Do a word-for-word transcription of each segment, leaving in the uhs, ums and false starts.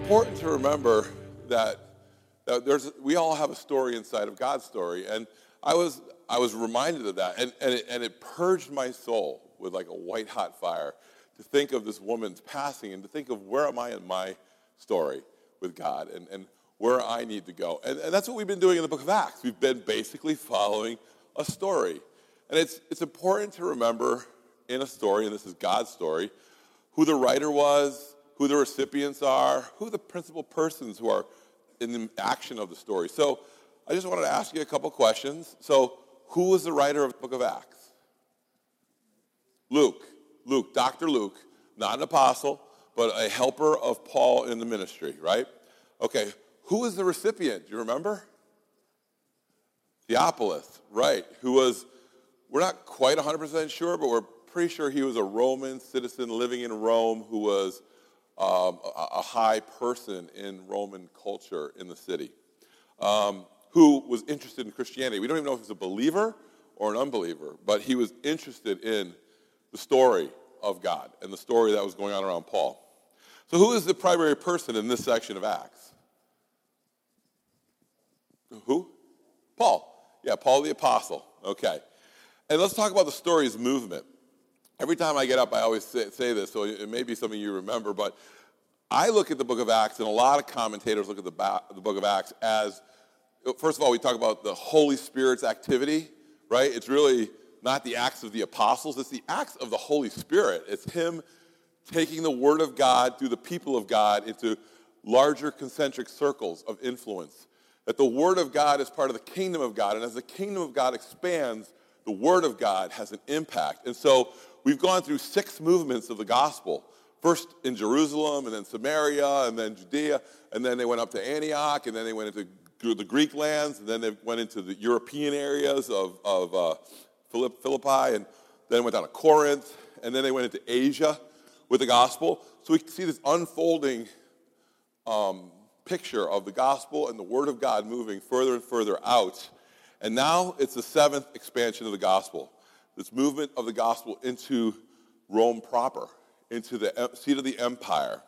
important to remember that, that there's we all have a story inside of God's story, and I was I was reminded of that, and and it, and it purged my soul with like a white hot fire to think of this woman's passing and to think of where am I in my story with God and and where I need to go, and and that's what we've been doing in the Book of Acts. We've been basically following a story, and it's it's important to remember in a story, and this is God's story, who the writer was, who the recipients are, who the principal persons who are in the action of the story. So I just wanted to ask you a couple questions. So who was the writer of the Book of Acts? Luke. Luke, Doctor Luke, not an apostle, but a helper of Paul in the ministry, right? Okay, who was the recipient? Do you remember? Theophilus, right, who was, we're not quite one hundred percent sure, but we're pretty sure he was a Roman citizen living in Rome who was um, a, a high person in Roman culture in the city, um, who was interested in Christianity. We don't even know if he was a believer or an unbeliever, but he was interested in the story of God and the story that was going on around Paul. So who is the primary person in this section of Acts? Who? Paul. Yeah, Paul the Apostle. Okay. And let's talk about the story's movement. Every time I get up, I always say, say this, so it may be something you remember, but I look at the Book of Acts, and a lot of commentators look at the, ba- the Book of Acts as, first of all, we talk about the Holy Spirit's activity, right? It's really not the acts of the apostles, it's the acts of the Holy Spirit. It's him taking the Word of God through the people of God into larger concentric circles of influence. That the Word of God is part of the kingdom of God, and as the kingdom of God expands, the Word of God has an impact. And so we've gone through six movements of the gospel. First in Jerusalem, and then Samaria, and then Judea, and then they went up to Antioch, and then they went into the Greek lands, and then they went into the European areas of, of uh, Philippi, and then went down to Corinth, and then they went into Asia with the gospel. So we see this unfolding um, picture of the gospel and the Word of God moving further and further out. And now it's the seventh expansion of the gospel, this movement of the gospel into Rome proper, into the seat of the empire.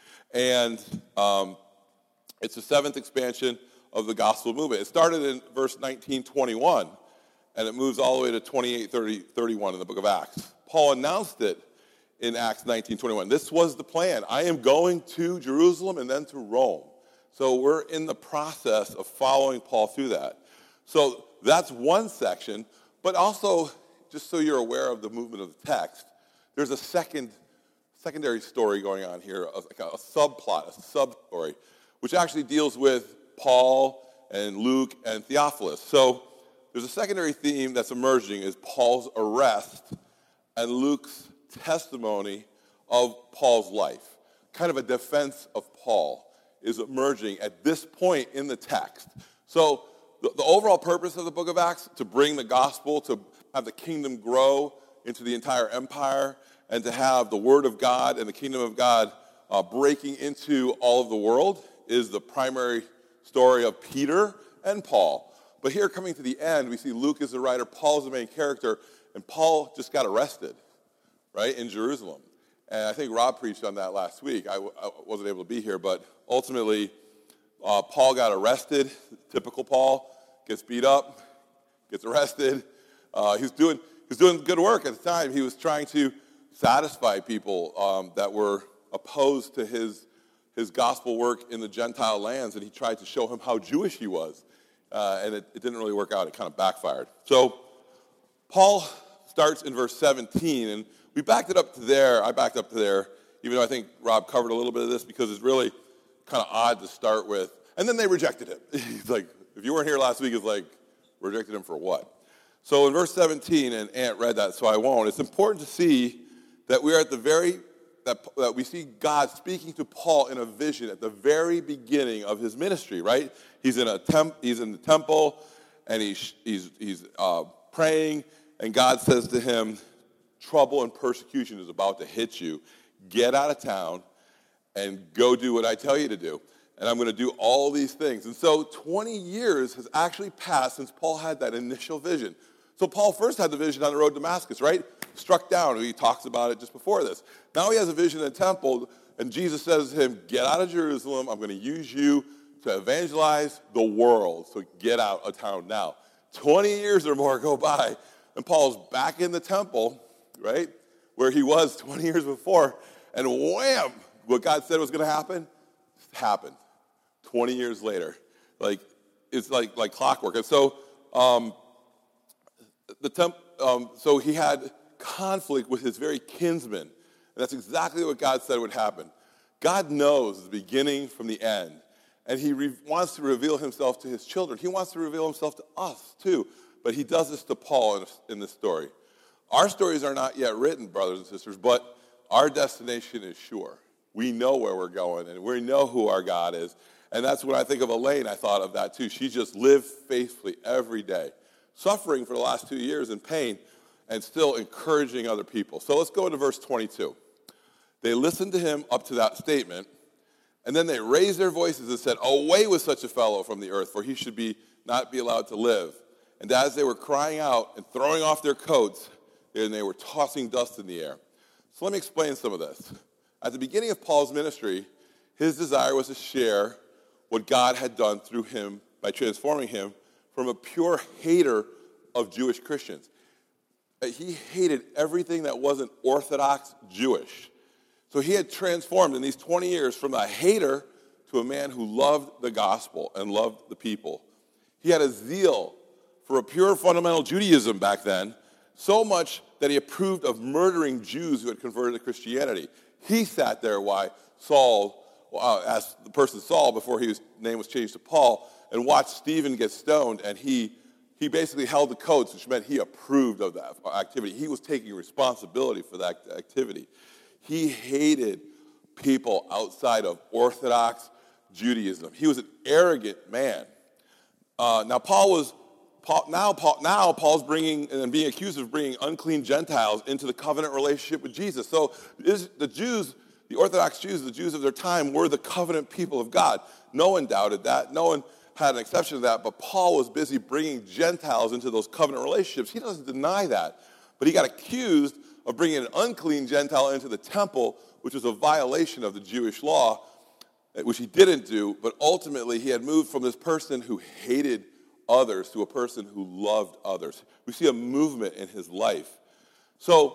And um, it's the seventh expansion of the gospel movement. It started in verse nineteen twenty-one, and it moves all the way to twenty-eight thirty, thirty-one in the book of Acts. Paul announced it in Acts nineteen twenty-one. This was the plan. I am going to Jerusalem and then to Rome. So we're in the process of following Paul through that. So that's one section, but also, just so you're aware of the movement of the text, there's a second secondary story going on here, like a, a subplot, a sub-story, which actually deals with Paul and Luke and Theophilus. So there's a secondary theme that's emerging is Paul's arrest and Luke's testimony of Paul's life. Kind of a defense of Paul is emerging at this point in the text. So the, the overall purpose of the book of Acts, to bring the gospel, to have the kingdom grow into the entire empire, and to have the word of God and the kingdom of God uh, breaking into all of the world, is the primary story of Peter and Paul. But here, coming to the end, we see Luke is the writer, Paul is the main character, and Paul just got arrested, right, in Jerusalem. And I think Rob preached on that last week. I, w- I wasn't able to be here, but ultimately, uh, Paul got arrested. Typical Paul, gets beat up, gets arrested. Uh, he was doing he was doing good work at the time. He was trying to satisfy people um, that were opposed to his his gospel work in the Gentile lands, and he tried to show him how Jewish he was, uh, and it, it didn't really work out. It kind of backfired. So Paul starts in verse seventeen, and we backed it up to there. I backed up to there, even though I think Rob covered a little bit of this, because it's really kind of odd to start with. And then they rejected him. He's like, if you weren't here last week, it's like, rejected him for what? So in verse seventeen, and Ant read that, so I won't. It's important to see that we are at the very, that, that we see God speaking to Paul in a vision at the very beginning of his ministry, right? He's in a temp, he's in the temple, and he's he's he's uh, praying, and God says to him, trouble and persecution is about to hit you. Get out of town and go do what I tell you to do. And I'm going to do all these things. And so twenty years has actually passed since Paul had that initial vision. So Paul first had the vision on the road to Damascus, right? Struck down. He talks about it just before this. Now he has a vision in the temple, And Jesus says to him, get out of Jerusalem. I'm going to use you to evangelize the world. So get out of town now. twenty years or more go by, and Paul's back in the temple, right, where he was twenty years before, and wham, what God said was going to happen, happened twenty years later. Like, it's like, like clockwork. And so, um, the temp, um, so he had conflict with his very kinsmen. And that's exactly what God said would happen. God knows the beginning from the end. And he re- wants to reveal himself to his children. He wants to reveal himself to us, too. But he does this to Paul in, in this story. Our stories are not yet written, brothers and sisters, but our destination is sure. We know where we're going, and we know who our God is. And that's when I think of Elaine, I thought of that, too. She just lived faithfully every day, suffering for the last two years in pain, and still encouraging other people. So let's go to verse twenty-two. They listened to him up to that statement, and then they raised their voices and said, away with such a fellow from the earth, for he should be not be allowed to live. And as they were crying out and throwing off their coats, and they were tossing dust in the air. So let me explain some of this. At the beginning of Paul's ministry, his desire was to share what God had done through him by transforming him from a pure hater of Jewish Christians. He hated everything that wasn't Orthodox Jewish. So he had transformed in these twenty years from a hater to a man who loved the gospel and loved the people. He had a zeal for a pure fundamental Judaism back then, so much that he approved of murdering Jews who had converted to Christianity. He sat there while Saul, uh, as the person Saul before his name was changed to Paul, and watched Stephen get stoned, and he he basically held the coats, which meant he approved of that activity. He was taking responsibility for that activity. He hated people outside of Orthodox Judaism. He was an arrogant man. Uh, now Paul was Paul, now Paul now Paul's bringing and being accused of bringing unclean Gentiles into the covenant relationship with Jesus. So is, the Jews, the Orthodox Jews, the Jews of their time, were the covenant people of God. No one doubted that. No one had an exception to that. But Paul was busy bringing Gentiles into those covenant relationships. He doesn't deny that, but he got accused of bringing an unclean Gentile into the temple, which was a violation of the Jewish law, which he didn't do, but ultimately he had moved from this person who hated others to a person who loved others. We see a movement in his life. So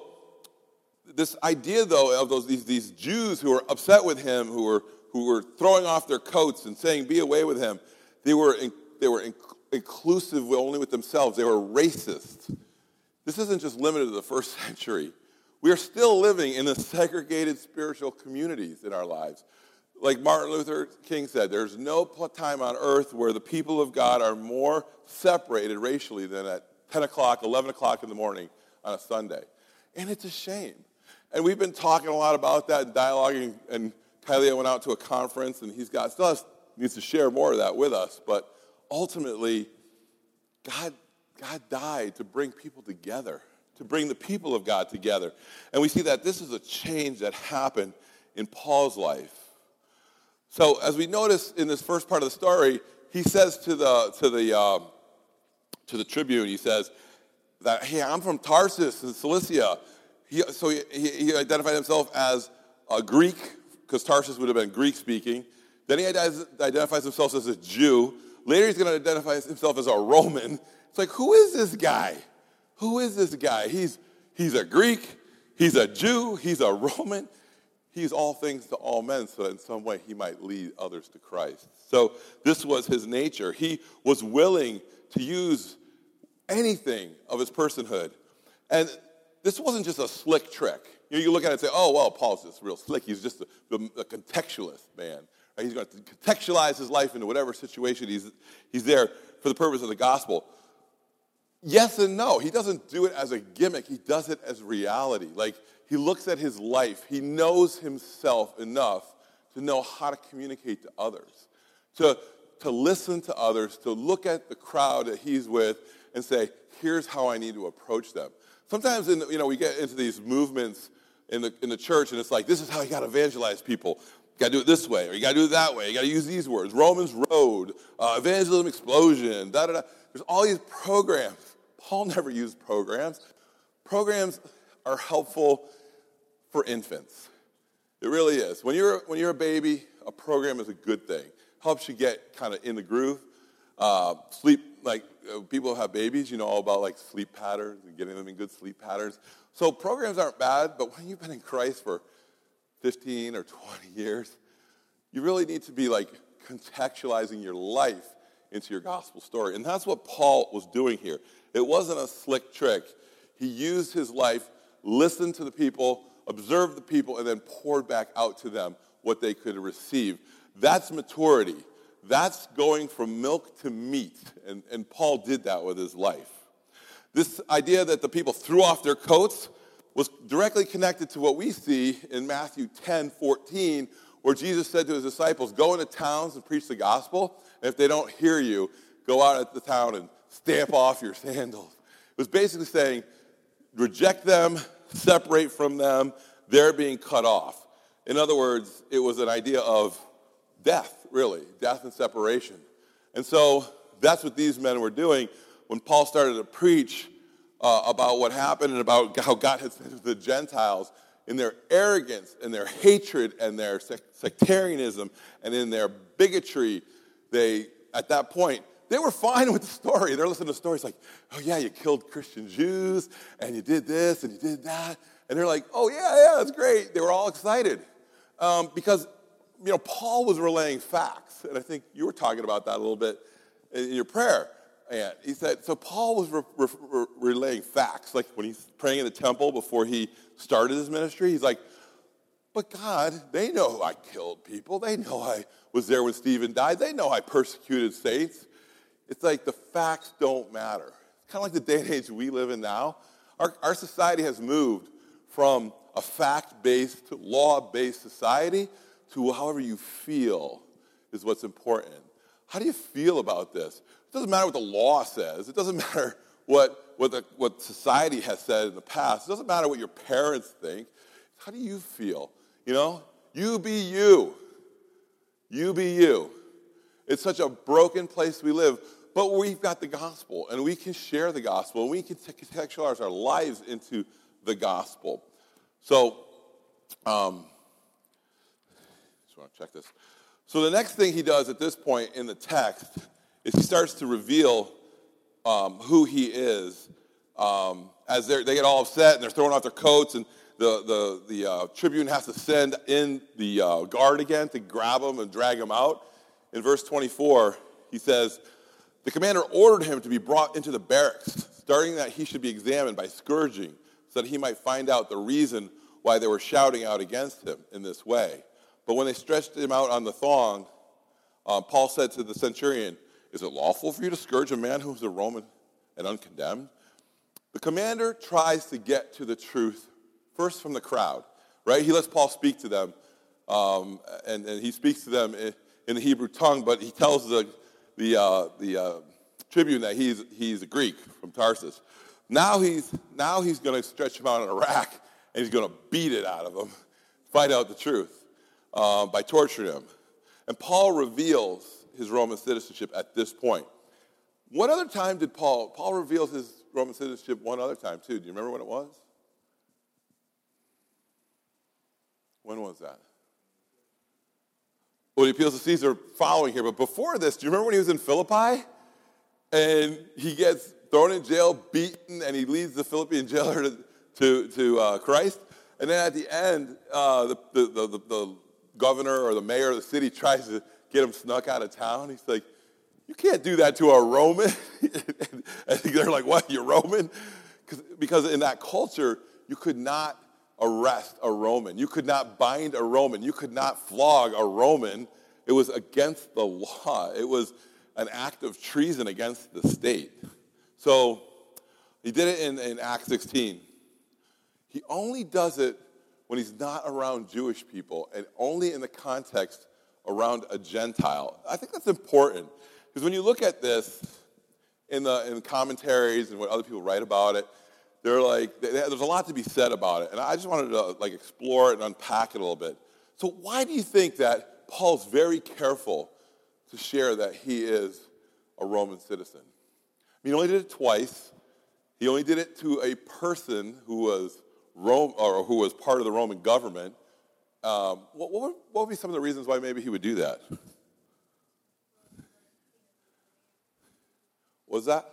this idea, though, of those these, these Jews who were upset with him, who were who were throwing off their coats and saying, be away with him, they were in, they were in, inclusive only with themselves. They were racist. This isn't just limited to the first century. We are still living in the segregated spiritual communities in our lives. Like Martin Luther King said, there's no time on earth where the people of God are more separated racially than at ten o'clock, eleven o'clock in the morning on a Sunday. And it's a shame. And we've been talking a lot about that and dialoguing, and Kylie went out to a conference, and he's got, still has, needs to share more of that with us. But ultimately, God God died to bring people together, to bring the people of God together. And we see that this is a change that happened in Paul's life. So as we notice in this first part of the story, he says to the to the um, to the tribune, he says that, hey, I'm from Tarsus in Cilicia. He, so he, he identified himself as a Greek, because Tarsus would have been Greek-speaking. Then he identifies himself as a Jew. Later he's going to identify himself as a Roman. It's like, who is this guy? Who is this guy? He's he's a Greek, he's a Jew, he's a Roman. He's all things to all men, so that in some way he might lead others to Christ. So this was his nature. He was willing to use anything of his personhood. And this wasn't just a slick trick. You know, you look at it and say, oh, well, Paul's just real slick. He's just a, a contextualist, man. Right? He's going to contextualize his life into whatever situation he's, he's there for the purpose of the gospel. Yes and no. He doesn't do it as a gimmick. He does it as reality. Like, he looks at his life. He knows himself enough to know how to communicate to others, to, to listen to others, to look at the crowd that he's with and say, here's how I need to approach them. Sometimes, in, you know, we get into these movements in the, in the church, and it's like, this is how you got to evangelize people. You got to do it this way, or you got to do it that way. You got to use these words. Romans Road, uh, Evangelism Explosion, da-da-da. There's all these programs. Paul never used programs. Programs are helpful for infants. It really is. When you're when you're a baby, a program is a good thing. Helps you get kind of in the groove. Uh, sleep, like uh, people who have babies, you know all about like sleep patterns and getting them in good sleep patterns. So programs aren't bad, but when you've been in Christ for fifteen or twenty years, you really need to be like contextualizing your life into your gospel story. And that's what Paul was doing here. It wasn't a slick trick. He used his life, listened to the people, observed the people, and then poured back out to them what they could receive. That's maturity. That's going from milk to meat. And, and Paul did that with his life. This idea that the people threw off their coats was directly connected to what we see in Matthew ten fourteen, where Jesus said to his disciples, go into towns and preach the gospel, and if they don't hear you, go out at the town and stamp off your sandals. It was basically saying, reject them, separate from them, they're being cut off. In other words, it was an idea of death, really, death and separation. And so that's what these men were doing when Paul started to preach uh, about what happened and about how God had sent the Gentiles in their arrogance and their hatred and their sec- sectarianism and in their bigotry. They, at that point, they were fine with the story. They're listening to stories like, oh yeah, you killed Christian Jews and you did this and you did that. And they're like, oh yeah, yeah, that's great. They were all excited um, because you know, Paul was relaying facts, and I think you were talking about that a little bit in your prayer. And he said, so Paul was re- re- re- relaying facts, like when he's praying in the temple before he started his ministry. He's like, but God, they know I killed people. They know I was there when Stephen died. They know I persecuted saints. It's like the facts don't matter. It's kind of like the day and age we live in now. Our, our society has moved from a fact-based, law-based society to however you feel is what's important. How do you feel about this? It doesn't matter what the law says. It doesn't matter what, what, the, what society has said in the past. It doesn't matter what your parents think. How do you feel? You know, you be you. You be you. It's such a broken place we live, but we've got the gospel, and we can share the gospel, and we can contextualize our lives into the gospel. So, um, just want to check this. So the next thing he does at this point in the text is he starts to reveal um, who he is um, as they get all upset and they're throwing off their coats, and the the the uh, tribune has to send in the uh, guard again to grab him and drag him out. In verse twenty-four, he says, the commander ordered him to be brought into the barracks, starting that he should be examined by scourging, so that he might find out the reason why they were shouting out against him in this way. But when they stretched him out on the thong, uh, Paul said to the centurion, is it lawful for you to scourge a man who is a Roman and uncondemned? The commander tries to get to the truth first from the crowd, right? He lets Paul speak to them, um, and, and he speaks to them in, in the Hebrew tongue, but he tells the the uh, the uh, tribune that he's he's a Greek from Tarsus. Now he's now he's going to stretch him out on a rack, and he's going to beat it out of him, find out the truth. Uh, by torturing him. And Paul reveals his Roman citizenship at this point. What other time did Paul, Paul reveals his Roman citizenship one other time too. Do you remember when it was? When was that? Well, he appeals to Caesar following here. But before this, do you remember when he was in Philippi? And he gets thrown in jail, beaten, and he leads the Philippian jailer to, to, to uh, Christ. And then at the end, uh, the, the, the, the, the governor or the mayor of the city tries to get him snuck out of town. He's like, you can't do that to a Roman. And they're like, what, you're Roman? Because in that culture, you could not arrest a Roman. You could not bind a Roman. You could not flog a Roman. It was against the law. It was an act of treason against the state. So he did it in, in Acts sixteen. He only does it when he's not around Jewish people and only in the context around a Gentile. I think that's important because when you look at this in the in commentaries and what other people write about it, they're like, they, there's a lot to be said about it. And I just wanted to like explore it and unpack it a little bit. So why do you think that Paul's very careful to share that he is a Roman citizen? I mean, he only did it twice. He only did it to a person who was Rome, or who was part of the Roman government, Um, what, what, would, what would be some of the reasons why maybe he would do that? What's that?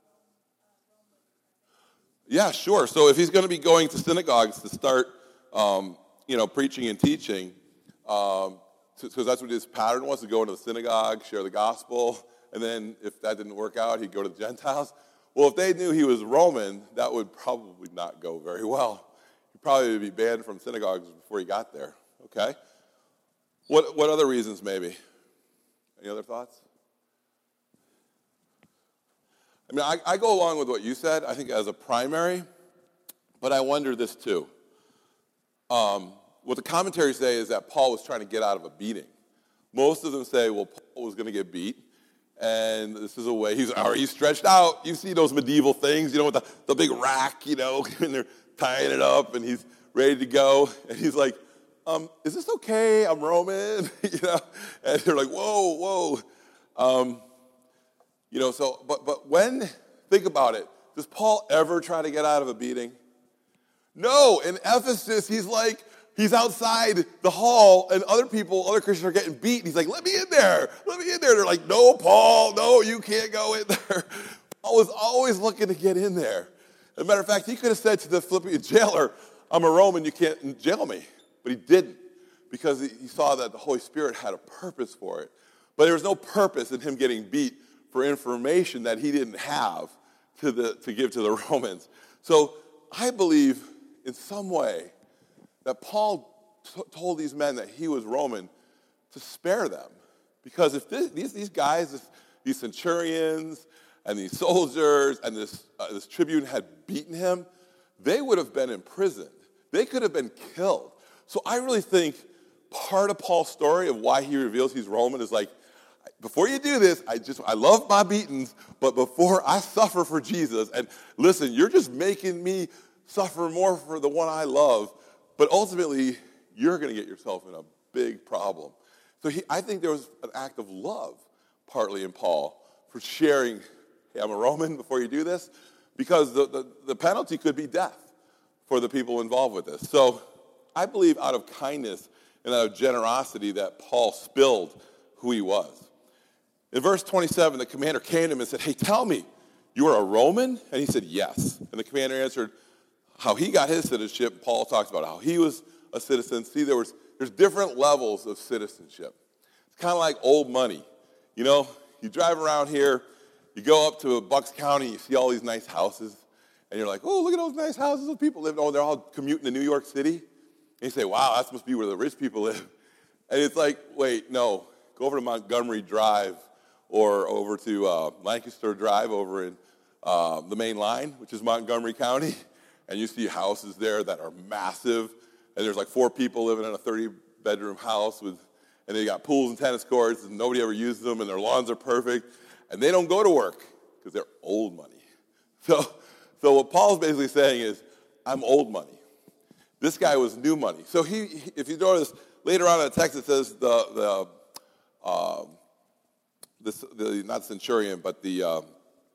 Yeah, sure. So if he's going to be going to synagogues to start, um, you know, preaching and teaching, um, because that's what his pattern was, to go into the synagogue, share the gospel, and then if that didn't work out, he'd go to the Gentiles. Well, if they knew he was Roman, that would probably not go very well. He'd probably be banned from synagogues before he got there, okay? What, what other reasons maybe? Any other thoughts? I mean, I, I go along with what you said, I think, as a primary, but I wonder this too. Um, what the commentaries say is that Paul was trying to get out of a beating. Most of them say, well, Paul was going to get beat, and this is a way, he's already stretched out. You see those medieval things, you know, with the, the big rack, you know, and they're tying it up, and he's ready to go, and he's like, um, is this okay? I'm Roman, you know, and they're like, whoa, whoa. Um, You know, so, but, but when, think about it, does Paul ever try to get out of a beating? No, in Ephesus, he's like, he's outside the hall, and other people, other Christians are getting beat, and he's like, let me in there, let me in there. They're like, no, Paul, no, you can't go in there. Paul was always looking to get in there. As a matter of fact, he could have said to the Philippian jailer, I'm a Roman, you can't jail me. But he didn't, because he saw that the Holy Spirit had a purpose for it. But there was no purpose in him getting beat for information that he didn't have to, the, to give to the Romans. So I believe in some way that Paul t- told these men that he was Roman to spare them. Because if this, these, these guys, this, these centurions and these soldiers and this, uh, this tribune had beaten him, they would have been imprisoned. They could have been killed. So I really think part of Paul's story of why he reveals he's Roman is like, before you do this, I just, I love my beatings, but before I suffer for Jesus, and listen, you're just making me suffer more for the one I love, but ultimately, you're going to get yourself in a big problem. So he, I think there was an act of love, partly in Paul, for sharing, hey, I'm a Roman before you do this, because the, the, the penalty could be death for the people involved with this. So I believe out of kindness and out of generosity that Paul spilled who he was. In verse twenty-seven, the commander came to him and said, hey, tell me, you are a Roman? And he said, yes. And the commander answered how he got his citizenship. Paul talks about how he was a citizen. See, there was there's different levels of citizenship. It's kind of like old money. You know, you drive around here, you go up to Bucks County, you see all these nice houses, and you're like, oh, look at those nice houses those people live in. Oh, they're all commuting to New York City. And you say, wow, that must be where the rich people live. And it's like, wait, no, go over to Montgomery Drive, or over to uh, Lancaster Drive over in uh, the main line, which is Montgomery County, and you see houses there that are massive, and there's like four people living in a thirty-bedroom house, with, and they got pools and tennis courts, and nobody ever uses them, and their lawns are perfect, and they don't go to work because they're old money. So, so what Paul's basically saying is, I'm old money. This guy was new money. So he, he if you notice, later on in the text it says the, the uh, This, the, not centurion, but the um,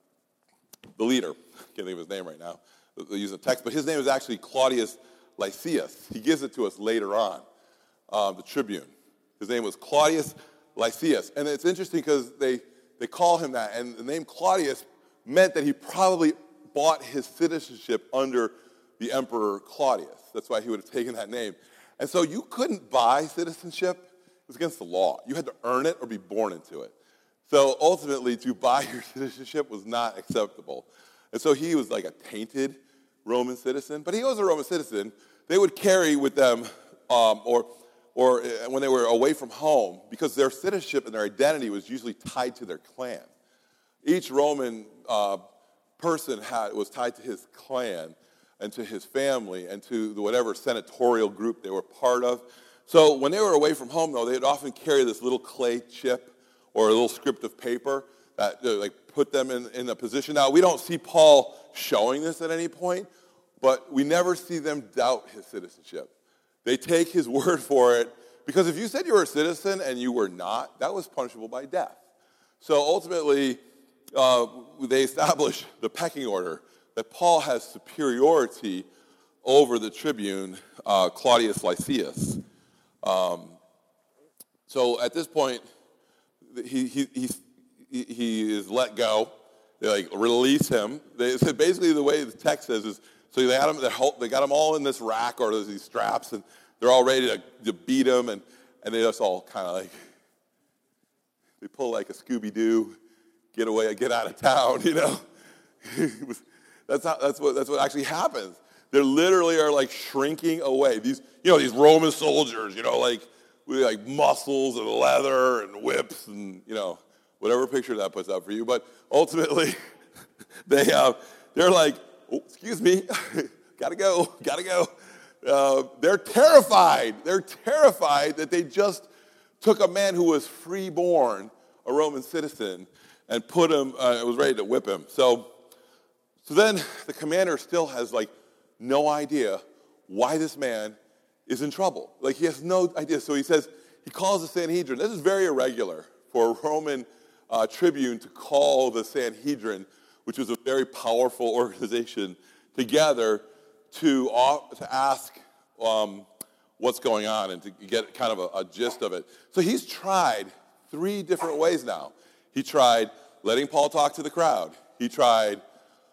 the leader. I can't think of his name right now. They use the text, but his name is actually Claudius Lysias. He gives it to us later on, um, the tribune. His name was Claudius Lysias, and it's interesting because they they call him that, and the name Claudius meant that he probably bought his citizenship under the Emperor Claudius. That's why he would have taken that name. And so you couldn't buy citizenship. It was against the law. You had to earn it or be born into it. So ultimately, to buy your citizenship was not acceptable. And so he was like a tainted Roman citizen. But he was a Roman citizen. They would carry with them, um, or, or when they were away from home, because their citizenship and their identity was usually tied to their clan. Each Roman uh, person had, was tied to his clan and to his family and to the whatever senatorial group they were part of. So when they were away from home, though, they would often carry this little clay chip or a little script of paper that uh, like put them in, in a position. Now, we don't see Paul showing this at any point, but we never see them doubt his citizenship. They take his word for it, because if you said you were a citizen and you were not, that was punishable by death. So ultimately, uh, they establish the pecking order, that Paul has superiority over the tribune, uh, Claudius Lysias. Um, so at this point, he he he's, he, he is let go. They like release him. They so basically the way the text says is so they got him they got him all in this rack or these straps, and they're all ready to, to beat him, and and they just all kind of like they pull like a Scooby Doo, get away, get out of town, you know. that's how that's what that's what actually happens. They literally are like shrinking away. These, you know, these Roman soldiers, you know, like with like muscles and leather and whips and, you know, whatever picture that puts up for you. But ultimately, they uh, they're like, oh, excuse me, gotta go, gotta go. Uh, they're terrified. They're terrified that they just took a man who was freeborn, a Roman citizen, and put him. Uh, was ready to whip him. So, so then the commander still has like no idea why this man is in trouble. Like, he has no idea. So he says, he calls the Sanhedrin. This is very irregular for a Roman uh, tribune to call the Sanhedrin, which was a very powerful organization, together to, uh, to ask um, what's going on and to get kind of a, a gist of it. So he's tried three different ways now. He tried letting Paul talk to the crowd. He tried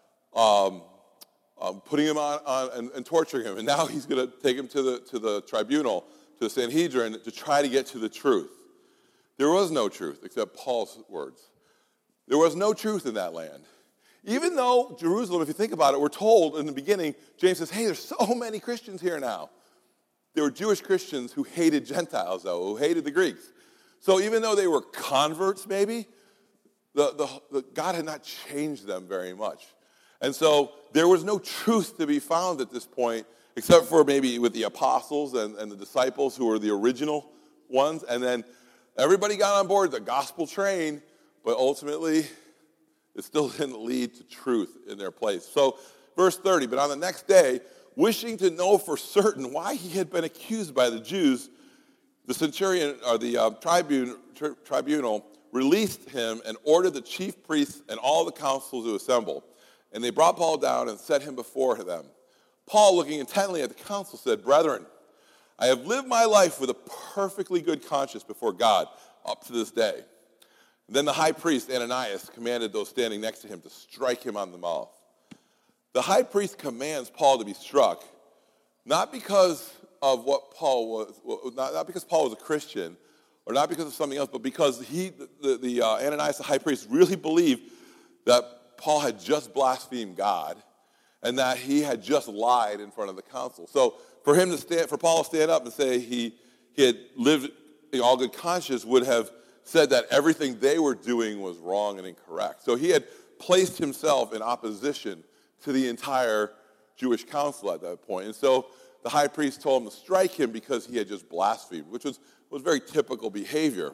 um, Um, putting him on, on and, and torturing him. And now he's going to take him to the, to the tribunal, to the Sanhedrin, to try to get to the truth. There was no truth except Paul's words. There was no truth in that land. Even though Jerusalem, if you think about it, we're told in the beginning, James says, hey, there's so many Christians here now. There were Jewish Christians who hated Gentiles, though, who hated the Greeks. So even though they were converts, maybe, the, the, the, God had not changed them very much. And so there was no truth to be found at this point, except for maybe with the apostles and, and the disciples who were the original ones. And then everybody got on board the gospel train, but ultimately it still didn't lead to truth in their place. So verse thirty, but on the next day, wishing to know for certain why he had been accused by the Jews, the centurion, or the uh, tribune, tri- tribunal released him and ordered the chief priests and all the council to assemble. And they brought Paul down and set him before them. Paul, looking intently at the council, said, brethren, I have lived my life with a perfectly good conscience before God up to this day. And then the high priest, Ananias, commanded those standing next to him to strike him on the mouth. The high priest commands Paul to be struck, not because of what Paul was, not, not because Paul was a Christian, or not because of something else, but because he, the, the uh, Ananias, the high priest, really believed that Paul had just blasphemed God and that he had just lied in front of the council. So for him to stand, for Paul to stand up and say he, he had lived in all good conscience would have said that everything they were doing was wrong and incorrect. So he had placed himself in opposition to the entire Jewish council at that point. And so the high priest told him to strike him because he had just blasphemed, which was, was very typical behavior.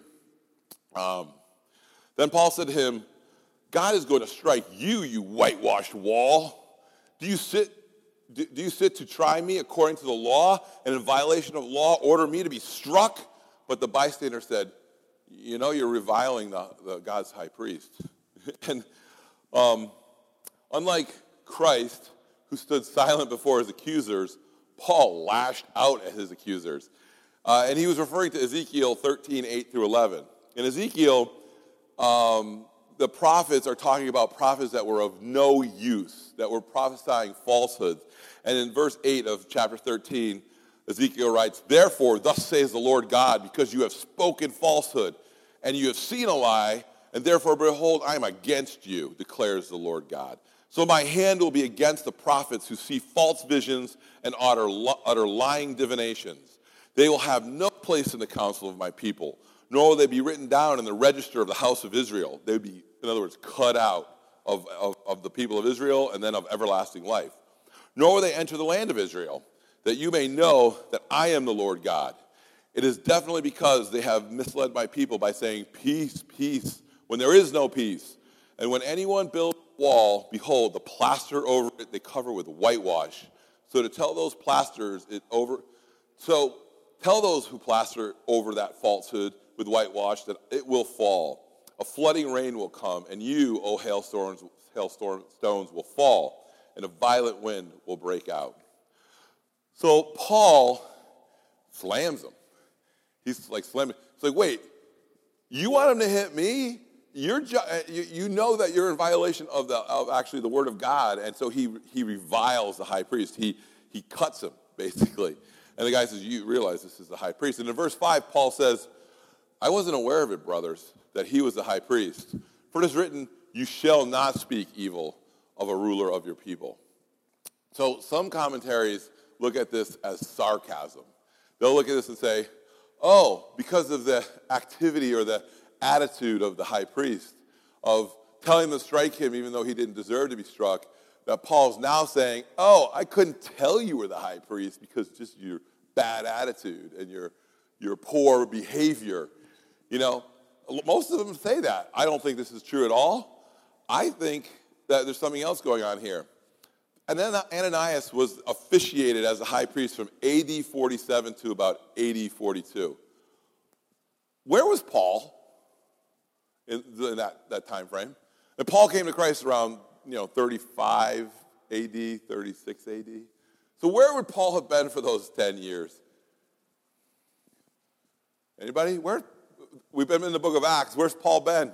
Um, then Paul said to him, God is going to strike you, you whitewashed wall. Do you sit, do, do you sit to try me according to the law, and in violation of law order me to be struck? But the bystander said, you know, you're reviling the, the God's high priest. and um, unlike Christ, who stood silent before his accusers, Paul lashed out at his accusers. Uh, and he was referring to Ezekiel thirteen, eight through eleven. In Ezekiel, um, the prophets are talking about prophets that were of no use, that were prophesying falsehoods. And in verse eight of chapter thirteen, Ezekiel writes, therefore, thus says the Lord God, because you have spoken falsehood, and you have seen a lie, and therefore, behold, I am against you, declares the Lord God. So my hand will be against the prophets who see false visions and utter, utter lying divinations. They will have no place in the council of my people, nor will they be written down in the register of the house of Israel. They would be, in other words, cut out of, of, of the people of Israel and then of everlasting life. Nor will they enter the land of Israel, that you may know that I am the Lord God. It is definitely because they have misled my people by saying, peace, peace, when there is no peace. And when anyone builds a wall, behold, the plaster over it they cover with whitewash. So to tell those plasters it over, so tell those who plaster over that falsehood with whitewash that it will fall. A flooding rain will come, and you, O hailstones, hailstones will fall, and a violent wind will break out. So Paul slams them. He's like slamming. It's like, wait, you want him to hit me? You're ju- you, you know that you're in violation of the of actually the word of God, and so he he reviles the high priest. He he cuts him basically, and the guy says, "You realize this is the high priest." And in verse five, Paul says, "I wasn't aware of it, brothers, that he was the high priest. For it is written, you shall not speak evil of a ruler of your people." So some commentaries look at this as sarcasm. They'll look at this and say, "Oh, because of the activity or the attitude of the high priest, of telling them to strike him even though he didn't deserve to be struck, that Paul's now saying, oh, I couldn't tell you were the high priest because just your bad attitude and your, your poor behavior." You know, most of them say that. I don't think this is true at all. I think that there's something else going on here. And then Ananias was officiated as a high priest from A D forty-seven to about A D forty-two. Where was Paul in, in that, that time frame? And Paul came to Christ around, you know, thirty-five A D, thirty-six A D. So where would Paul have been for those ten years? Anybody? Where? We've been in the book of Acts. Where's Paul been?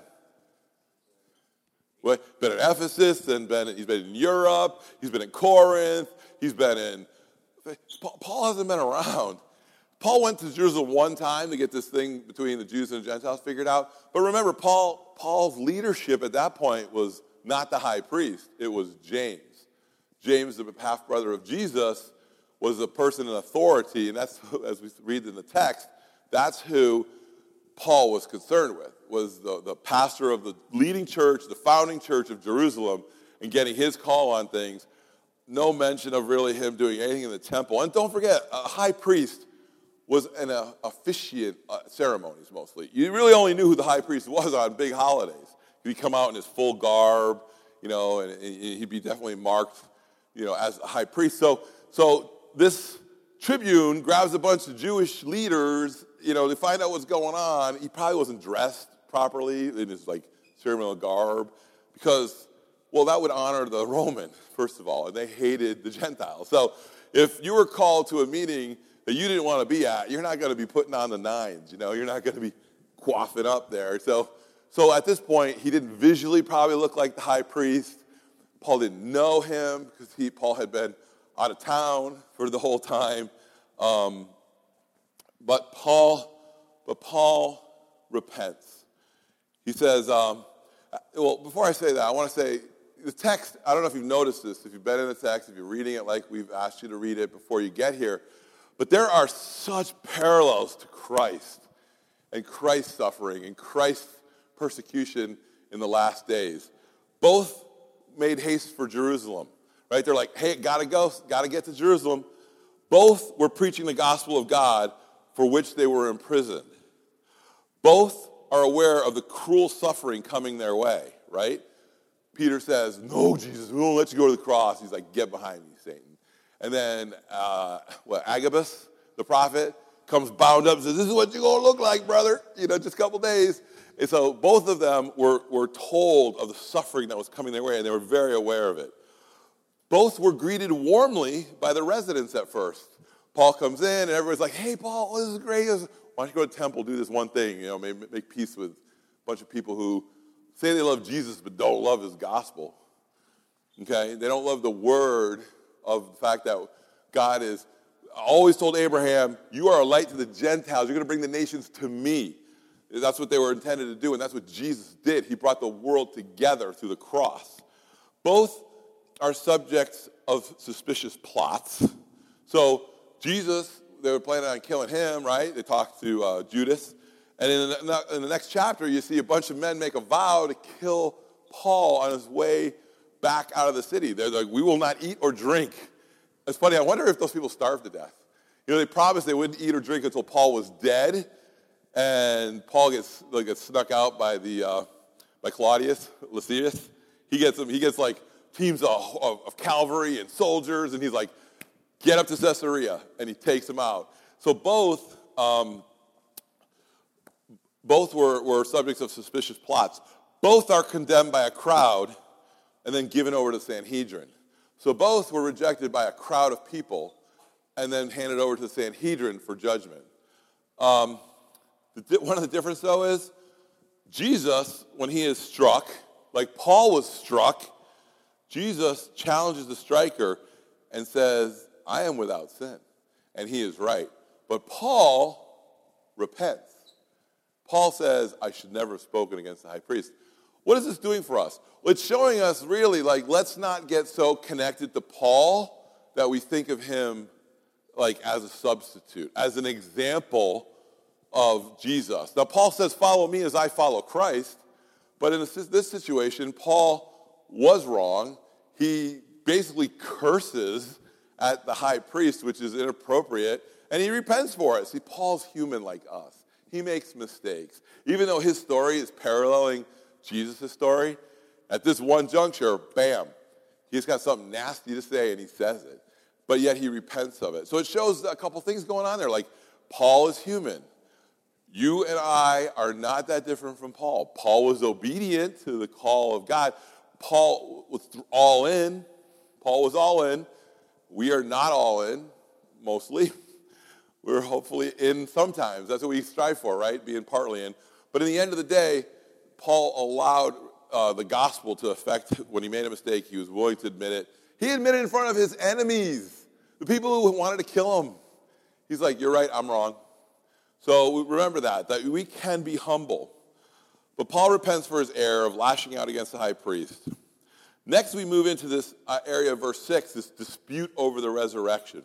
Well, been in Ephesus, and been, he's been in Europe, he's been in Corinth, he's been in... Paul hasn't been around. Paul went to Jerusalem one time to get this thing between the Jews and the Gentiles figured out. But remember, Paul, Paul's leadership at that point was not the high priest. It was James. James, the half-brother of Jesus, was a person in authority, and that's, as we read in the text, that's who Paul was concerned with, was the, the pastor of the leading church, the founding church of Jerusalem, and getting his call on things. No mention of really him doing anything in the temple. And don't forget, a high priest was an uh, officiant uh, ceremonies mostly. You really only knew who the high priest was on big holidays. He'd come out in his full garb, you know, and, and he'd be definitely marked, you know, as a high priest. So, so this tribune grabs a bunch of Jewish leaders, you know, to find out what's going on. He probably wasn't dressed properly in his, like, ceremonial garb because, well, that would honor the Roman, first of all, and they hated the Gentiles. So if you were called to a meeting that you didn't want to be at, you're not going to be putting on the nines, you know. You're not going to be quaffing up there. So, so at this point, he didn't visually probably look like the high priest. Paul didn't know him because he, Paul had been out of town for the whole time. Um, but Paul, but Paul repents. He says, um, well, before I say that, I want to say the text, I don't know if you've noticed this, if you've been in the text, if you're reading it like we've asked you to read it before you get here, but there are such parallels to Christ and Christ's suffering and Christ's persecution in the last days. Both made haste for Jerusalem, right? They're like, hey, gotta go, gotta get to Jerusalem. Both were preaching the gospel of God for which they were imprisoned. Both are aware of the cruel suffering coming their way, right? Peter says, no, Jesus, we won't let you go to the cross. He's like, get behind me, Satan. And then, uh, what, Agabus, the prophet, comes bound up and says, this is what you're going to look like, brother, you know, just a couple days. And so both of them were, were told of the suffering that was coming their way, and they were very aware of it. Both were greeted warmly by the residents at first. Paul comes in, and everybody's like, hey, Paul, this is great. Why don't you go to the temple, do this one thing, you know, make, make peace with a bunch of people who say they love Jesus but don't love his gospel, okay? They don't love the word of the fact that God is always told Abraham, you are a light to the Gentiles. You're going to bring the nations to me. That's what they were intended to do, and that's what Jesus did. He brought the world together through the cross. Both are subjects of suspicious plots. So Jesus, they were planning on killing him, right? They talked to uh, Judas. And in the, in the next chapter, you see a bunch of men make a vow to kill Paul on his way back out of the city. They're like, we will not eat or drink. It's funny, I wonder if those people starved to death. You know, they promised they wouldn't eat or drink until Paul was dead. And Paul gets, like, gets snuck out by the uh, by Claudius, Lysias. He gets him, he gets like teams of, of, of cavalry and soldiers, and he's like, get up to Caesarea, and he takes them out. So both um, both were, were subjects of suspicious plots. Both are condemned by a crowd and then given over to Sanhedrin. So both were rejected by a crowd of people and then handed over to the Sanhedrin for judgment. Um, The di- one of the differences, though, is Jesus, when he is struck, like Paul was struck, Jesus challenges the striker and says, I am without sin. And he is right. But Paul repents. Paul says, I should never have spoken against the high priest. What is this doing for us? Well, it's showing us really, like, let's not get so connected to Paul that we think of him, like, as a substitute, as an example of Jesus. Now, Paul says, follow me as I follow Christ. But in this situation, Paul was wrong. He basically curses at the high priest, which is inappropriate, and he repents for it. See, Paul's human like us. He makes mistakes. Even though his story is paralleling Jesus' story, at this one juncture, bam, he's got something nasty to say, and he says it. But yet he repents of it. So it shows a couple things going on there. Like, Paul is human. You and I are not that different from Paul. Paul was obedient to the call of God. Paul was all in. Paul was all in. We are not all in, mostly. We're hopefully in sometimes. That's what we strive for, right? Being partly in. But in the end of the day, Paul allowed uh, the gospel to affect. When he made a mistake, he was willing to admit it. He admitted in front of his enemies, the people who wanted to kill him. He's like, you're right, I'm wrong. So remember that, that we can be humble. But Paul repents for his error of lashing out against the high priest. Next, we move into this uh, area of verse six, this dispute over the resurrection.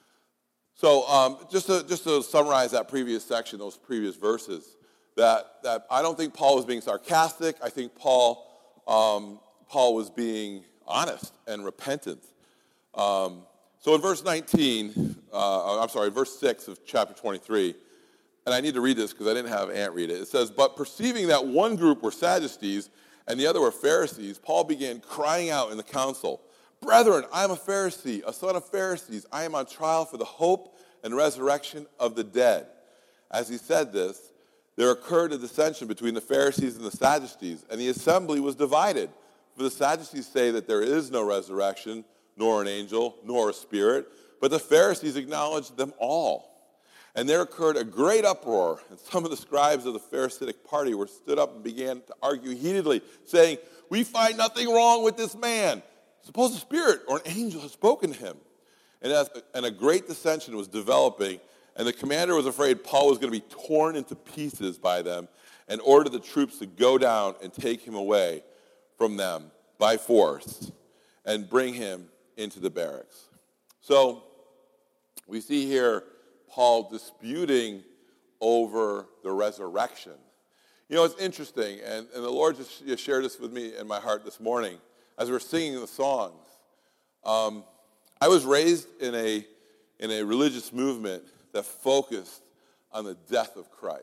So um, just, to, just to summarize that previous section, those previous verses, that, that I don't think Paul was being sarcastic. I think Paul, um, Paul was being honest and repentant. Um, so in verse nineteen, uh, I'm sorry, verse six of chapter twenty-three, and I need to read this because I didn't have Ant read it. It says, but perceiving that one group were Sadducees and the other were Pharisees, Paul began crying out in the council, brethren, I am a Pharisee, a son of Pharisees. I am on trial for the hope and resurrection of the dead. As he said this, there occurred a dissension between the Pharisees and the Sadducees, and the assembly was divided. For the Sadducees say that there is no resurrection, nor an angel, nor a spirit, but the Pharisees acknowledged them all. And there occurred a great uproar, and some of the scribes of the Pharisaic party were stood up and began to argue heatedly, saying, we find nothing wrong with this man. Suppose a spirit or an angel has spoken to him. And, as, and a great dissension was developing, and the commander was afraid Paul was going to be torn into pieces by them, and ordered the troops to go down and take him away from them by force and bring him into the barracks. So we see here Paul disputing over the resurrection. You know, it's interesting, and, and the Lord just, just shared this with me in my heart this morning as we were singing the songs. Um, I was raised in a, in a religious movement that focused on the death of Christ.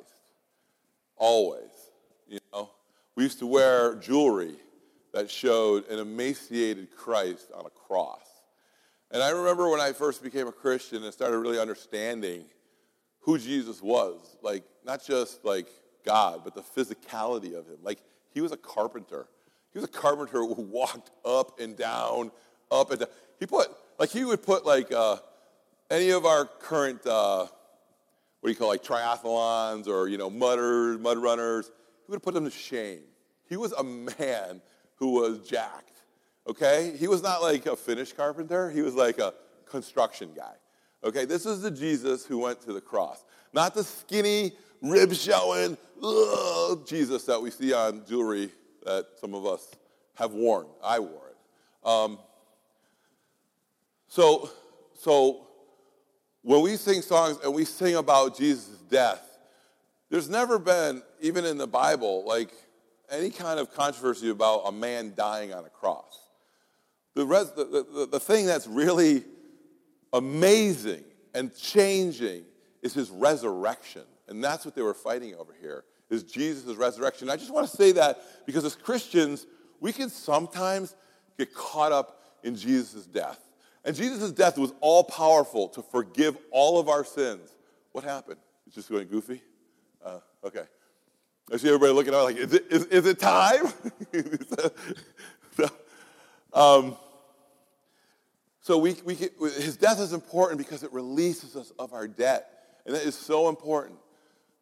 Always, you know. We used to wear jewelry that showed an emaciated Christ on a cross. And I remember when I first became a Christian and started really understanding who Jesus was, like not just like God, but the physicality of him. Like he was a carpenter. He was a carpenter who walked up and down, up and down. He put, like he would put like uh, any of our current, uh, what do you call like triathlons or, you know, mudders, mud runners, he would put them to shame. He was a man who was jacked. Okay? He was not like a finished carpenter. He was like a construction guy. Okay? This is the Jesus who went to the cross. Not the skinny, ribs showing, ugh, Jesus that we see on jewelry that some of us have worn. I wore it. Um, so, so when we sing songs and we sing about Jesus' death, there's never been, even in the Bible, like any kind of controversy about a man dying on a cross. The, res, the, the, the thing that's really amazing and changing is his resurrection. And that's what they were fighting over here, is Jesus' resurrection. I just want to say that because as Christians, we can sometimes get caught up in Jesus' death. And Jesus' death was all-powerful to forgive all of our sins. What happened? It's just going goofy? Uh, okay. I see everybody looking at me like, is it, is, is it time? so, um, So we, we can, his death is important because it releases us of our debt. And that is so important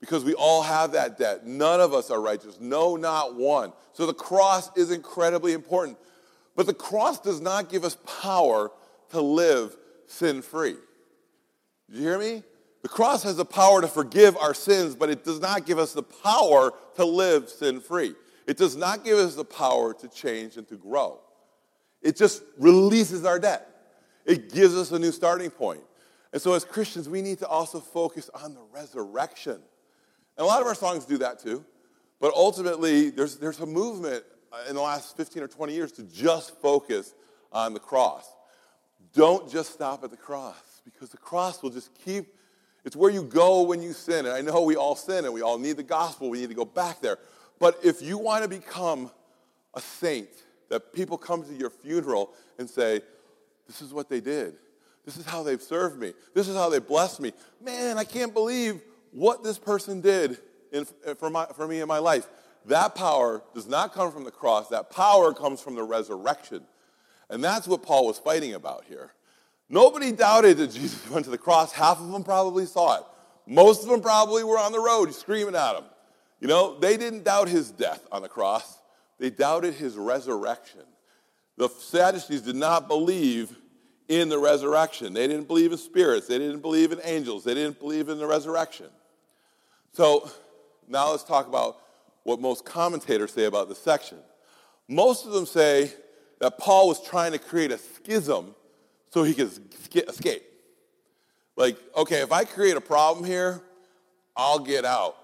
because we all have that debt. None of us are righteous. No, not one. So the cross is incredibly important. But the cross does not give us power to live sin-free. Did you hear me? The cross has the power to forgive our sins, but it does not give us the power to live sin-free. It does not give us the power to change and to grow. It just releases our debt. It gives us a new starting point. And so as Christians, we need to also focus on the resurrection. And a lot of our songs do that too. But ultimately, there's, there's a movement in the last fifteen or twenty years to just focus on the cross. Don't just stop at the cross, because the cross will just keep, it's where you go when you sin. And I know we all sin and we all need the gospel. We need to go back there. But if you want to become a saint, that people come to your funeral and say, this is what they did. This is how they've served me. This is how they blessed me. Man, I can't believe what this person did in, for, my, for me in my life. That power does not come from the cross. That power comes from the resurrection. And that's what Paul was fighting about here. Nobody doubted that Jesus went to the cross. Half of them probably saw it. Most of them probably were on the road screaming at him. You know, they didn't doubt his death on the cross. They doubted his resurrection. The Sadducees did not believe in the resurrection. They didn't believe in spirits. They didn't believe in angels. They didn't believe in the resurrection. So now let's talk about what most commentators say about this section. Most of them say that Paul was trying to create a schism so he could escape. Like, okay, if I create a problem here, I'll get out.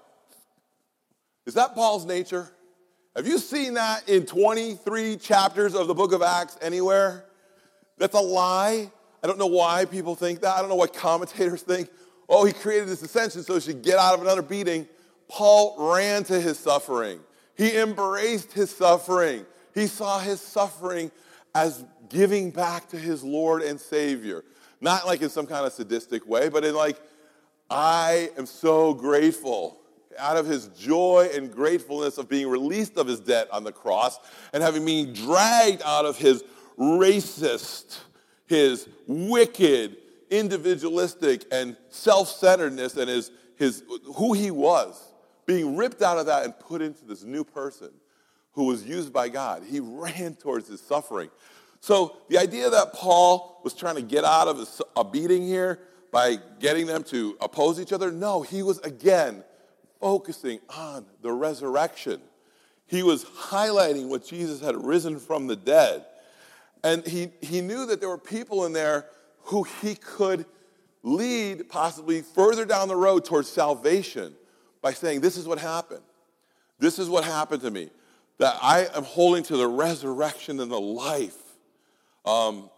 Is that Paul's nature? Have you seen that in twenty-three chapters of the book of Acts anywhere? That's a lie. I don't know why people think that. I don't know what commentators think. Oh, he created this dissension so he should get out of another beating. Paul ran to his suffering. He embraced his suffering. He saw his suffering as giving back to his Lord and Savior. Not like in some kind of sadistic way, but in like, I am so grateful. Out of his joy and gratefulness of being released of his debt on the cross and having been dragged out of his racist, his wicked, individualistic, and self-centeredness and his, his who he was, being ripped out of that and put into this new person who was used by God. He ran towards his suffering. So the idea that Paul was trying to get out of his, a beating here by getting them to oppose each other, no, he was again focusing on the resurrection. He was highlighting what Jesus had risen from the dead. And he, he knew that there were people in there who he could lead possibly further down the road towards salvation by saying, this is what happened. This is what happened to me. That I am holding to the resurrection and the life. Um,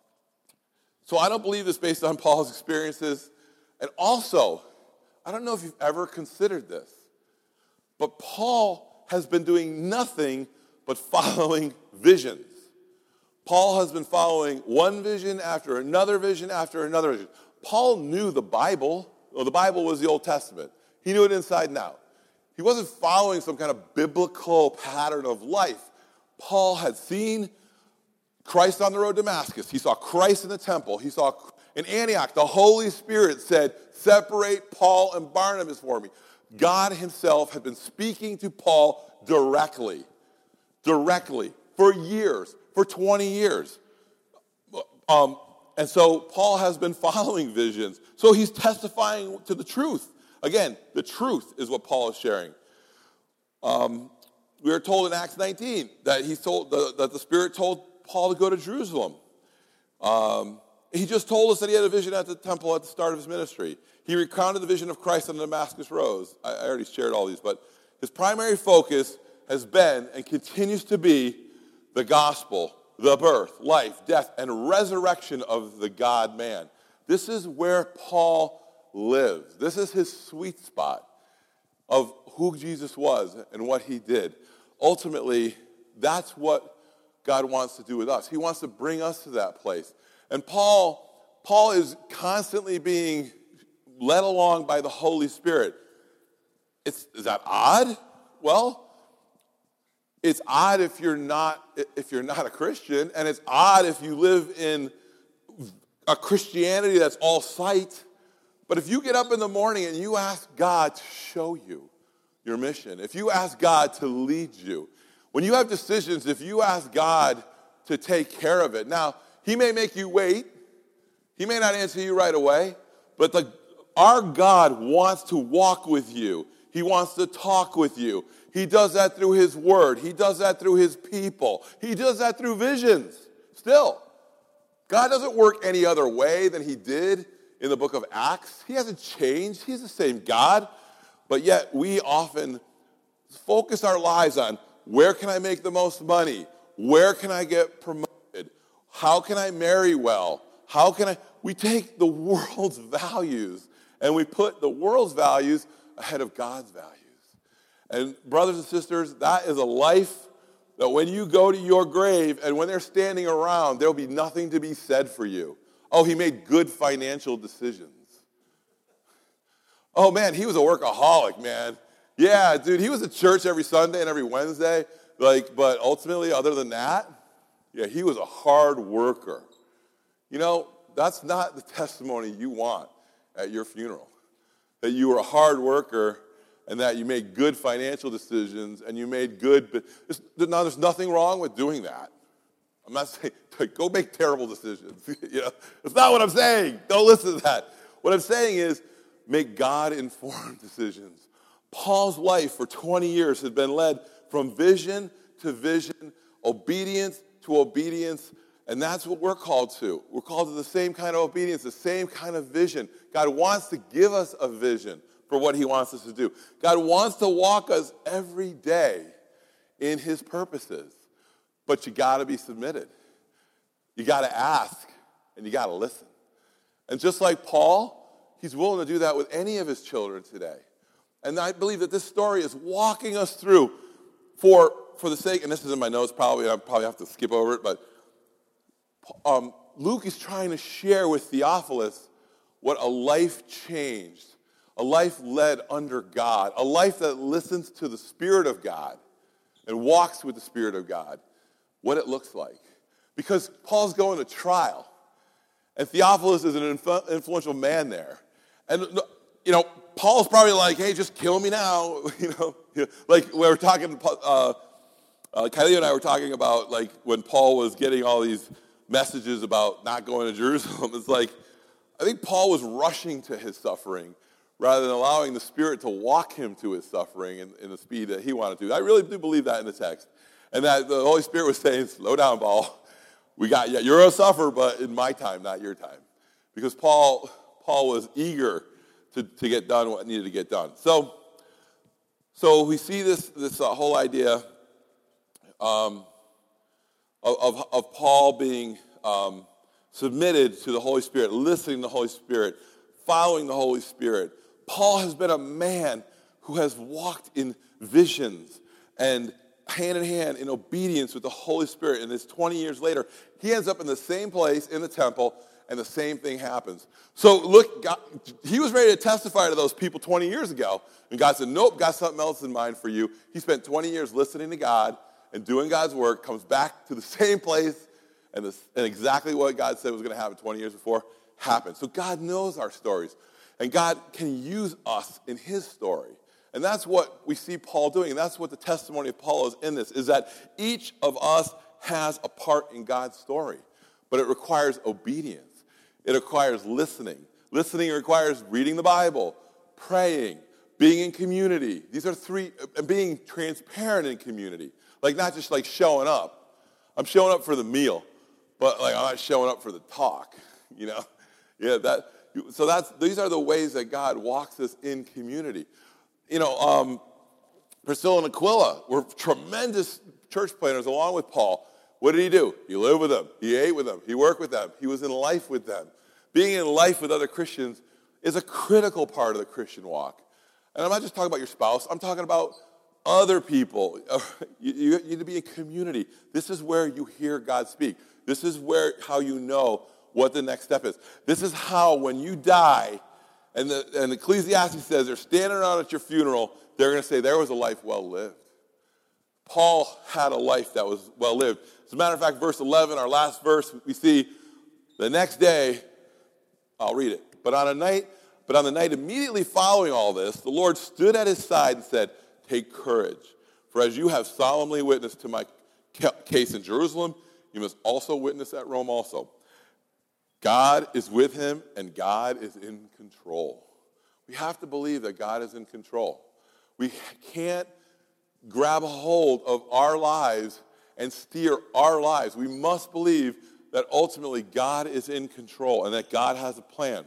so I don't believe this based on Paul's experiences. And also, I don't know if you've ever considered this, but Paul has been doing nothing but following visions. Paul has been following one vision after another vision after another vision. Paul knew the Bible. Well, the Bible was the Old Testament. He knew it inside and out. He wasn't following some kind of biblical pattern of life. Paul had seen Christ on the road to Damascus. He saw Christ in the temple. He saw in Antioch, the Holy Spirit said, separate Paul and Barnabas for me. God himself had been speaking to Paul directly, directly, for years, for twenty years. Um, and so Paul has been following visions. So he's testifying to the truth. Again, the truth is what Paul is sharing. Um, we are told in Acts nineteen that he told the, that the Spirit told Paul to go to Jerusalem. Um, He just told us that he had a vision at the temple at the start of his ministry. He recounted the vision of Christ on the Damascus Road. I, I already shared all these, but his primary focus has been and continues to be the gospel, the birth, life, death, and resurrection of the God-man. This is where Paul lives. This is his sweet spot of who Jesus was and what he did. Ultimately, that's what God wants to do with us. He wants to bring us to that place. And Paul, Paul is constantly being led along by the Holy Spirit. It's, is that odd? Well, it's odd if you're not if you're not a Christian, and it's odd if you live in a Christianity that's all sight. But if you get up in the morning and you ask God to show you your mission, if you ask God to lead you, when you have decisions, if you ask God to take care of it, now, he may make you wait. He may not answer you right away, but the, our God wants to walk with you. He wants to talk with you. He does that through his word. He does that through his people. He does that through visions. Still, God doesn't work any other way than he did in the book of Acts. He hasn't changed. He's the same God. But yet we often focus our lives on where can I make the most money? Where can I get promoted? How can I marry well? How can I? We take the world's values and we put the world's values ahead of God's values. And brothers and sisters, that is a life that when you go to your grave and when they're standing around, there'll be nothing to be said for you. Oh, he made good financial decisions. Oh, man, he was a workaholic, man. Yeah, dude, he was at church every Sunday and every Wednesday. Like, but ultimately, other than that, yeah, he was a hard worker. You know, that's not the testimony you want at your funeral. That you were a hard worker and that you made good financial decisions and you made good, but now there's nothing wrong with doing that. I'm not saying, go make terrible decisions. You know, that's not what I'm saying. Don't listen to that. What I'm saying is, make God-informed decisions. Paul's life for twenty years had been led from vision to vision, obedience to obedience, and that's what we're called to. We're called to the same kind of obedience, the same kind of vision. God wants to give us a vision for what he wants us to do. God wants to walk us every day in his purposes, but you got to be submitted. You got to ask, and you got to listen. And just like Paul, he's willing to do that with any of his children today. And I believe that this story is walking us through for, for the sake, and this is in my notes probably, I probably have to skip over it, but um, Luke is trying to share with Theophilus what a life changed, a life led under God, a life that listens to the Spirit of God and walks with the Spirit of God, what it looks like. Because Paul's going to trial, and Theophilus is an influ- influential man there. And, you know, Paul's probably like, hey, just kill me now. You know, like we were talking, uh, uh, Kylie and I were talking about, like, when Paul was getting all these messages about not going to Jerusalem. It's like, I think Paul was rushing to his suffering rather than allowing the Spirit to walk him to his suffering in, in the speed that he wanted to. I really do believe that in the text. And that the Holy Spirit was saying, slow down, Paul. We got, yeah, you're a sufferer, but in my time, not your time. Because Paul... Paul was eager to, to get done what needed to get done. So, so we see this, this uh, whole idea um, of, of, of Paul being um, submitted to the Holy Spirit, listening to the Holy Spirit, following the Holy Spirit. Paul has been a man who has walked in visions and hand in hand in obedience with the Holy Spirit. And this twenty years later, he ends up in the same place in the temple, and the same thing happens. So look, God, he was ready to testify to those people twenty years ago. And God said, nope, got something else in mind for you. He spent twenty years listening to God and doing God's work, comes back to the same place, and, this, and exactly what God said was going to happen twenty years before happened. So God knows our stories. And God can use us in his story. And that's what we see Paul doing. And that's what the testimony of Paul is in this, is that each of us has a part in God's story. But it requires obedience. It requires listening. Listening requires reading the Bible, praying, being in community. These are three, and being transparent in community. Like not just like showing up. I'm showing up for the meal, but like I'm not showing up for the talk, you know? Yeah, that, so that's, these are the ways that God walks us in community. You know, um, Priscilla and Aquila were tremendous church planners along with Paul. What did he do? He lived with them. He ate with them. He worked with them. He was in life with them. Being in life with other Christians is a critical part of the Christian walk. And I'm not just talking about your spouse. I'm talking about other people. You, you need to be in community. This is where you hear God speak. This is where how you know what the next step is. This is how when you die, and the and Ecclesiastes says they're standing around at your funeral, they're going to say there was a life well lived. Paul had a life that was well lived. As a matter of fact, verse eleven, our last verse, we see the next day, I'll read it. But on a night But on the night immediately following all this, the Lord stood at his side and said, "Take courage, for as you have solemnly witnessed to my case in Jerusalem, you must also witness at Rome also." God is with him, and God is in control. We have to believe that God is in control. We can't grab a hold of our lives and steer our lives. We must believe that ultimately God is in control and that God has a plan.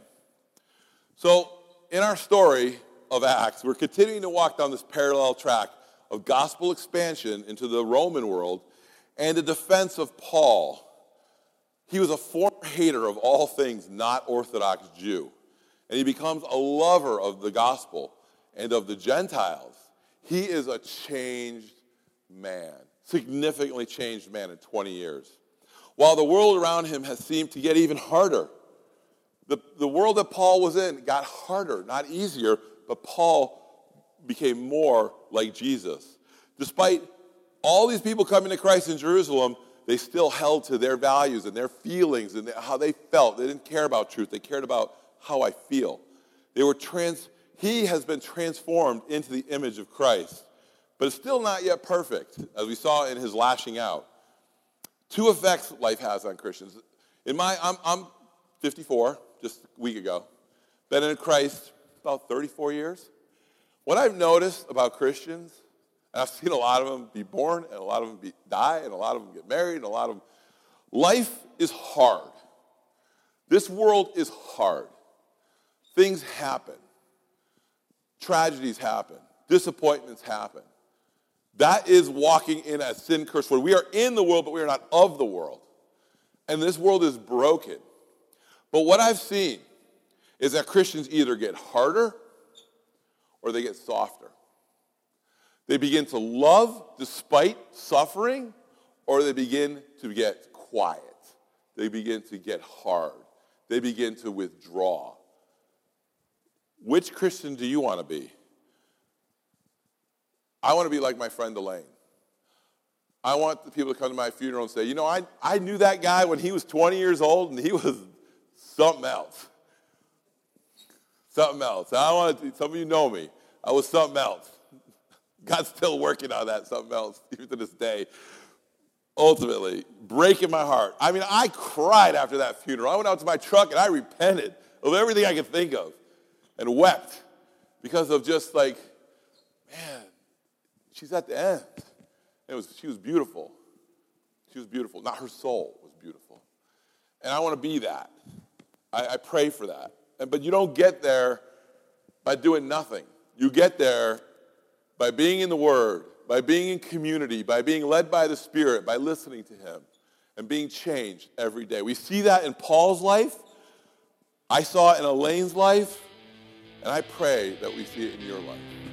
So in our story of Acts, we're continuing to walk down this parallel track of gospel expansion into the Roman world and the defense of Paul. He was a former hater of all things not Orthodox Jew, and he becomes a lover of the gospel and of the Gentiles. He is a changed man, significantly changed man in twenty years. While the world around him has seemed to get even harder, the, the world that Paul was in got harder, not easier, but Paul became more like Jesus. Despite all these people coming to Christ in Jerusalem, they still held to their values and their feelings and how they felt. They didn't care about truth. They cared about how I feel. They were trans. He has been transformed into the image of Christ, but it's still not yet perfect, as we saw in his lashing out. Two effects life has on Christians. In my, I'm, I'm fifty-four, just a week ago. Been in Christ about thirty-four years. What I've noticed about Christians, and I've seen a lot of them be born, and a lot of them be, die, and a lot of them get married, and a lot of them, life is hard. This world is hard. Things happen. Tragedies happen. Disappointments happen. That is walking in a sin-cursed world. We are in the world, but we are not of the world. And this world is broken. But what I've seen is that Christians either get harder or they get softer. They begin to love despite suffering, or they begin to get quiet. They begin to get hard. They begin to withdraw. Which Christian do you want to be? I want to be like my friend Elaine. I want the people to come to my funeral and say, you know, I, I knew that guy when he was twenty years old, and he was something else. Something else. I want to, some of you know me. I was something else. God's still working on that something else, even to this day. Ultimately, breaking my heart. I mean, I cried after that funeral. I went out to my truck and I repented of everything I could think of and wept because of just like, man, she's at the end. It was, she was beautiful. She was beautiful. Not her soul was beautiful. And I want to be that. I, I pray for that. And, but you don't get there by doing nothing. You get there by being in the Word, by being in community, by being led by the Spirit, by listening to Him, and being changed every day. We see that in Paul's life. I saw it in Elaine's life. And I pray that we see it in your life.